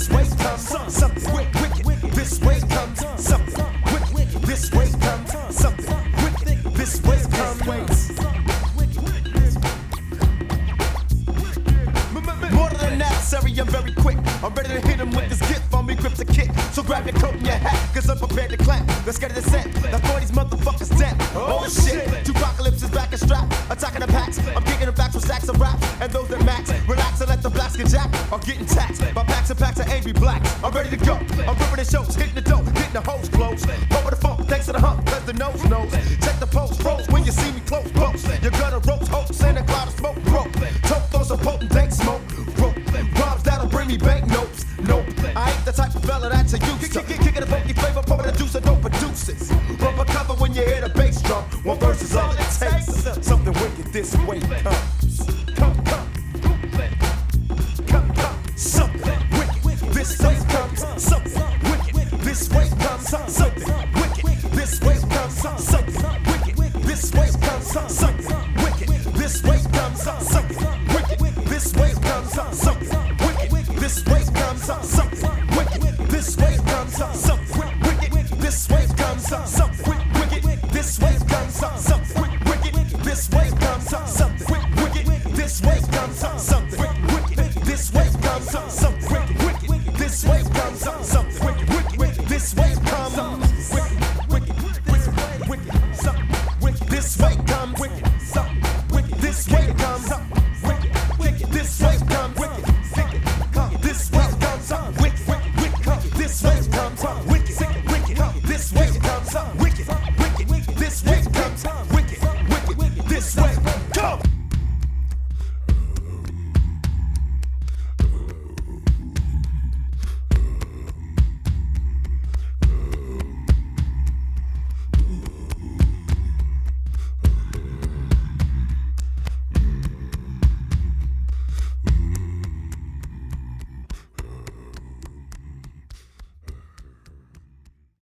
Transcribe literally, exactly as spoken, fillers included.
This way comes something wicked. This way comes something wicked. This way comes something wicked. This way comes. More than necessary, I'm very quick. I'm ready to hit him with this gift on me, grip the kick. So grab your coat and your hat, cause I'm prepared to clap. Let's get it a set. Now throw these motherfuckers down. Oh shit, two apocalypses back and strap. Attacking the packs, I'm kicking them back with stacks of raps. And those that max, relax and let the blacks get jacked. Are getting taxed by packs and packs of angry blacks. I'm ready to go. I'm ripping the shows, hitting the dough, hitting the hose close. Over the phone, thanks to the hump, cause the nose knows. Check the post, froze when you see me close, post. You're gonna roast, hoax, and a cloud of smoke, broke. Tote those some potent dank smoke, broke. Rhymes that'll bring me bank notes, nope. I ain't the type of fella that you used to. Kicking a funky flavor, pumping the juice and don't produce it. Rubber cover when you hear the bass drum. One verse is all it takes. Something wicked this way comes. Come, come. Come, come. Something wicked this way comes. Something wicked this way comes. Something wicked this way comes. Something wicked this way comes. Something wicked this way comes. Something wicked this way comes. Something wicked this way comes. Something wicked this way comes. Something wicked this way comes. Something wicked this way comes. Something wicked this way comes. Something wicked this way comes. Something wicked this way comes. Something wicked this way comes. Something wicked this way comes. Wicked, wicked, wicked, wicked, this way comes. Wicked, wicked, this way comes. Wicked, wicked, this way comes. Wicked, this way comes. Wicked, wicked, this way comes. Wicked, wicked, this way comes.